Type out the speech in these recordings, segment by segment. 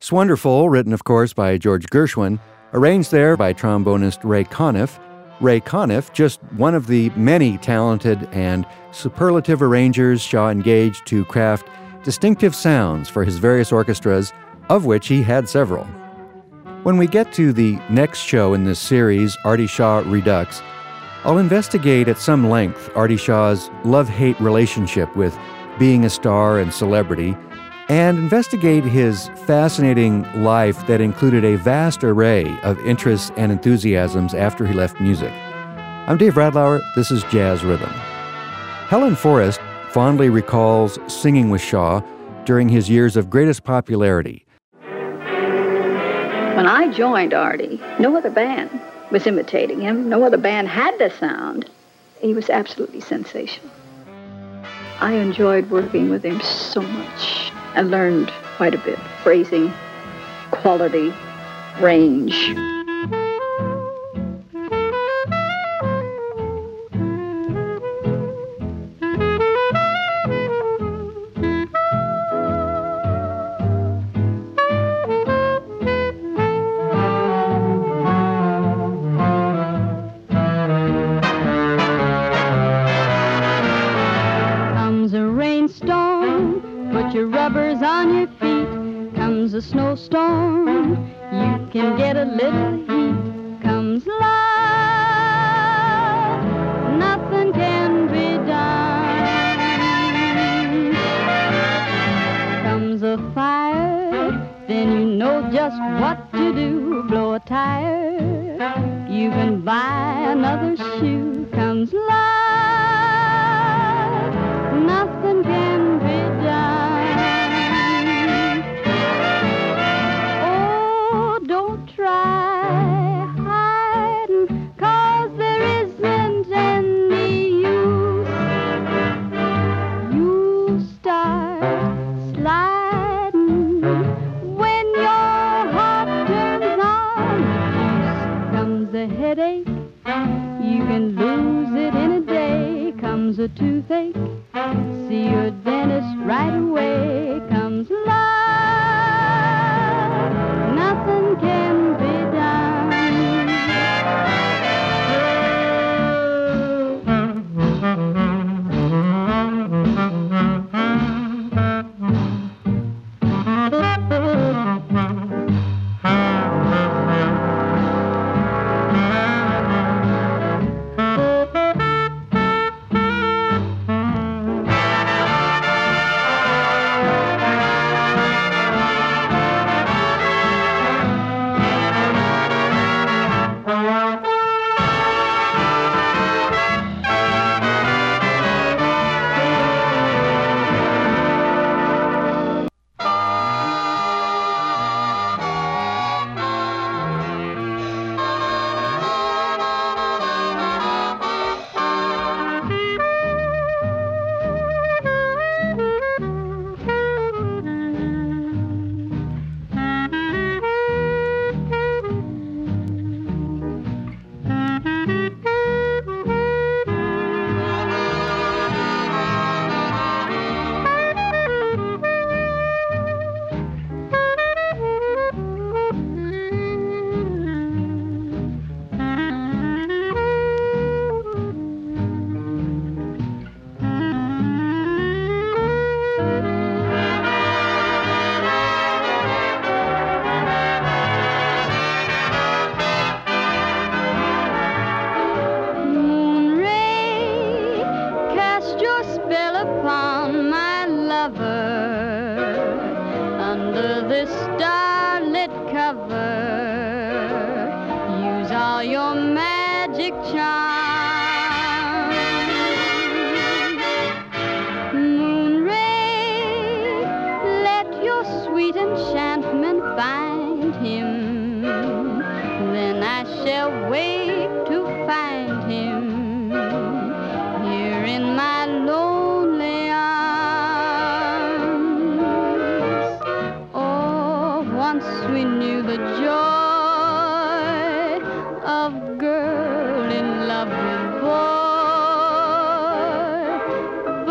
It's Wonderful, written, of course, by George Gershwin, arranged there by trombonist Ray Conniff. Ray Conniff, just one of the many talented and superlative arrangers Shaw engaged to craft distinctive sounds for his various orchestras, of which he had several. When we get to the next show in this series, Artie Shaw Redux, I'll investigate at some length Artie Shaw's love-hate relationship with being a star and celebrity, and investigate his fascinating life that included a vast array of interests and enthusiasms after he left music. I'm Dave Radlauer. This is Jazz Rhythm. Helen Forrest fondly recalls singing with Shaw during his years of greatest popularity. When I joined Artie, no other band was imitating him. No other band had the sound. He was absolutely sensational. I enjoyed working with him so much. I learned quite a bit. Phrasing, quality, range. Rubbers on your feet. Comes a snowstorm, you can get a little heat. Comes love, nothing can be done. Comes a fire, then you know just what to do. Blow a tire, you can buy another shoe. Comes love, nothing can be done. Try hiding, 'cause there isn't any use. You start sliding when your heart turns on the juice. Comes a headache, you can lose it in a day. Comes a toothache, see your dentist right away. Comes love, nothing can be done.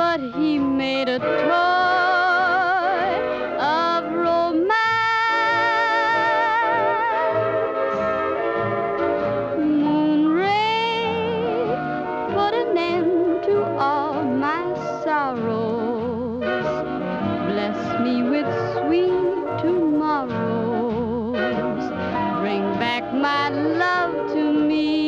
He made a toy of romance. my love to me.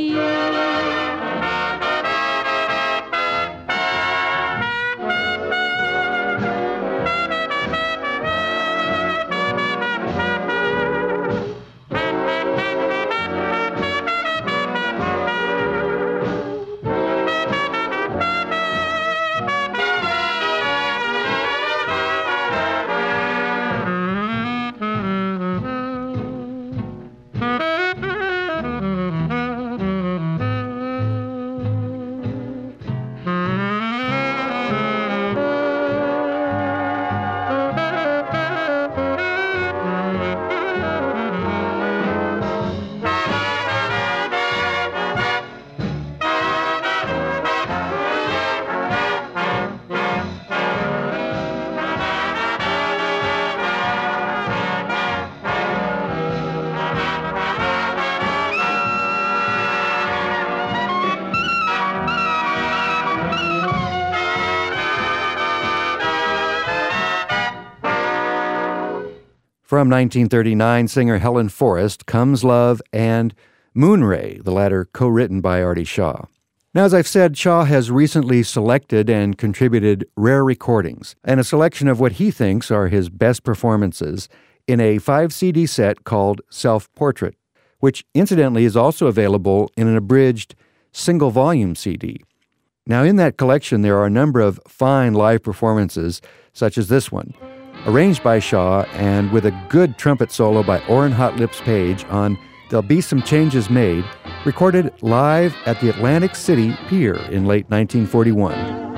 From 1939, singer Helen Forrest, Comes Love, and Moonray, the latter co-written by Artie Shaw. Now, as I've said, Shaw has recently selected and contributed rare recordings and a selection of what he thinks are his best performances in a 5-CD set called Self-Portrait, which incidentally is also available in an abridged single-volume CD. Now, in that collection, there are a number of fine live performances, such as this one, arranged by Shaw and with a good trumpet solo by Orrin Hot Lips Page on There'll Be Some Changes Made, recorded live at the Atlantic City Pier in late 1941.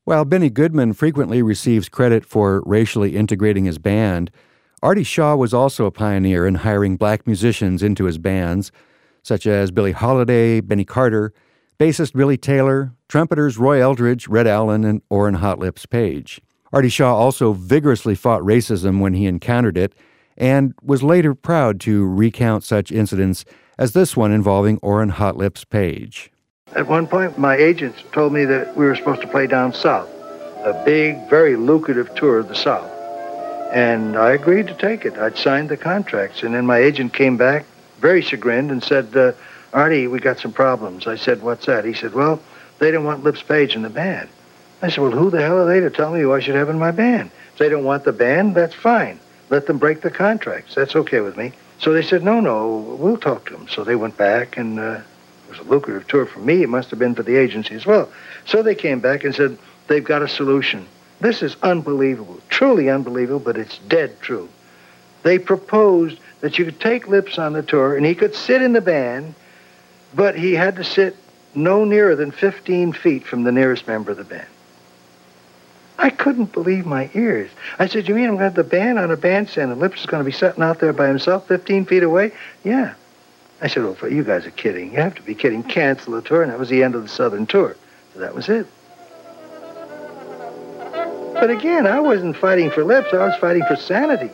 While Benny Goodman frequently receives credit for racially integrating his band, Artie Shaw was also a pioneer in hiring black musicians into his bands, such as Billie Holiday, Benny Carter, bassist Billy Taylor, trumpeters Roy Eldridge, Red Allen, and Orrin Hot Lips Page. Artie Shaw also vigorously fought racism when he encountered it, and was later proud to recount such incidents as this one involving Orrin Hot Lips Page. At one point, my agents told me that we were supposed to play down south, a big, very lucrative tour of the South. And I agreed to take it. I'd signed the contracts, and then my agent came back, very chagrined, and said, Artie, we got some problems. I said, what's that? He said, well, they didn't want Lips Page in the band. I said, well, who the hell are they to tell me who I should have in my band? If they don't want the band, that's fine. Let them break the contracts. That's okay with me. So they said, no, we'll talk to them. So they went back, and it was a lucrative tour for me. It must have been for the agency as well. So they came back and said, they've got a solution. This is unbelievable, truly unbelievable, but it's dead true. They proposed that you could take Lips on the tour, and he could sit in the band, but he had to sit no nearer than 15 feet from the nearest member of the band. I couldn't believe my ears. I said, you mean I'm going to have the band on a bandstand and Lips is going to be sitting out there by himself 15 feet away? Yeah. I said, well, you guys are kidding. You have to be kidding. Cancel the tour. And that was the end of the Southern tour. So that was it. But again, I wasn't fighting for Lips. I was fighting for sanity.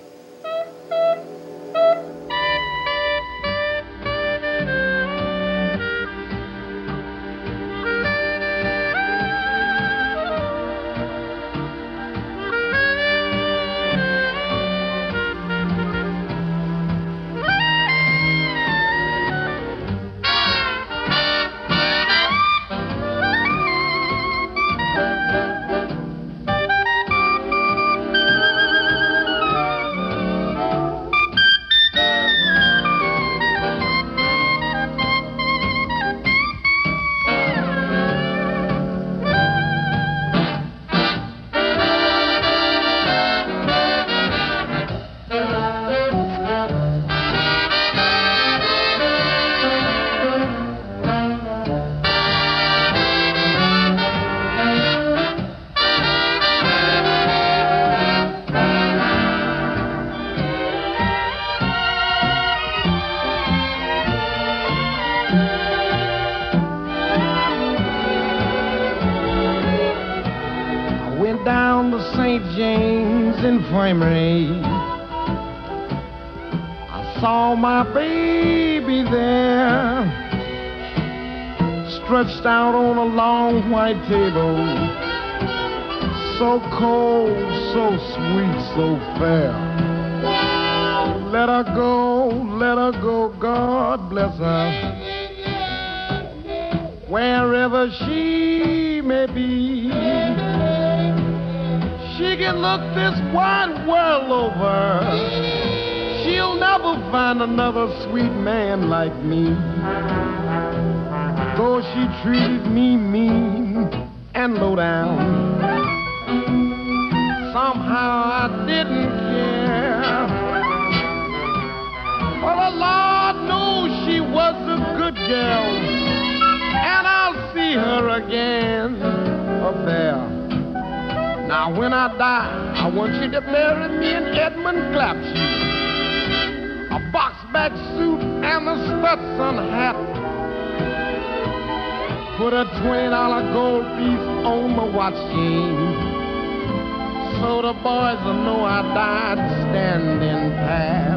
I saw my baby there, stretched out on a long white table, so cold, so sweet, so fair. Let her go, God bless her, wherever she may be. She can look this wide world over, she'll never find another sweet man like me. Though she treated me mean and low down, somehow I didn't care. For the Lord knows she was a good girl, and I'll see her again up there. Now when I die, I want you to bury me in Edmund Clapshew, a box-back suit and a Stetson hat. Put a $20 gold piece on my watch chain, so the boys will know I died standing pat.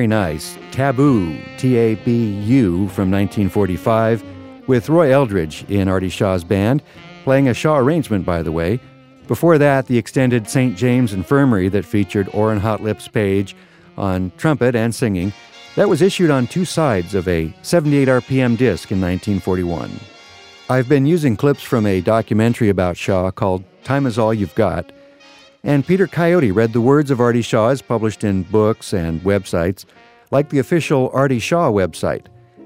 Nice, Taboo, T-A-B-U, from 1945, with Roy Eldridge in Artie Shaw's band, playing a Shaw arrangement, by the way. Before that, the extended St. James Infirmary that featured Orrin Hot Lips Page on trumpet and singing. That was issued on two sides of a 78 RPM disc in 1941. I've been using clips from a documentary about Shaw called Time Is All You've Got, and Peter Coyote read the words of Artie Shaw as published in books and websites, like the official Artie Shaw website,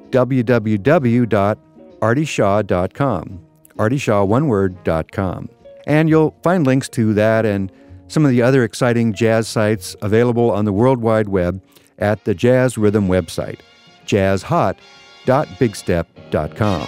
www.artieshaw.com, artieshaw.com. And you'll find links to that and some of the other exciting jazz sites available on the World Wide Web at the Jazz Rhythm website, jazzhot.bigstep.com.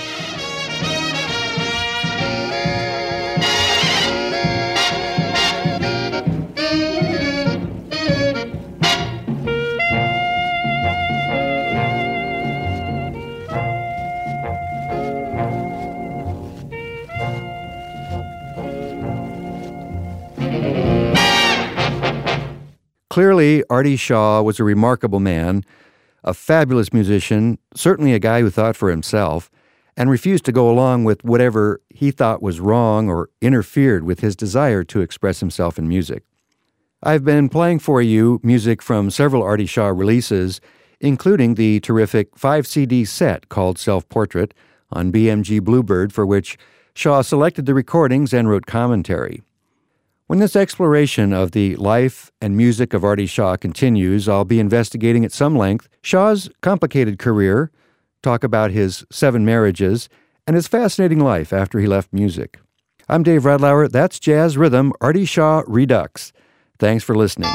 Clearly, Artie Shaw was a remarkable man, a fabulous musician, certainly a guy who thought for himself, and refused to go along with whatever he thought was wrong or interfered with his desire to express himself in music. I've been playing for you music from several Artie Shaw releases, including the terrific 5-CD set called Self-Portrait on BMG Bluebird, for which Shaw selected the recordings and wrote commentary. When this exploration of the life and music of Artie Shaw continues, I'll be investigating at some length Shaw's complicated career, talk about his 7 marriages, and his fascinating life after he left music. I'm Dave Redlauer. That's Jazz Rhythm, Artie Shaw Redux. Thanks for listening.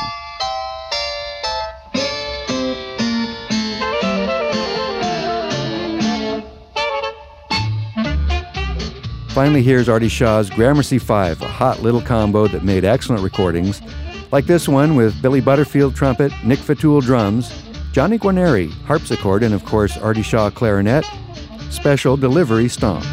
Finally, here's Artie Shaw's Gramercy 5, a hot little combo that made excellent recordings, like this one with Billy Butterfield trumpet, Nick Fatoul drums, Johnny Guarneri harpsichord, and of course Artie Shaw clarinet, special delivery stomp.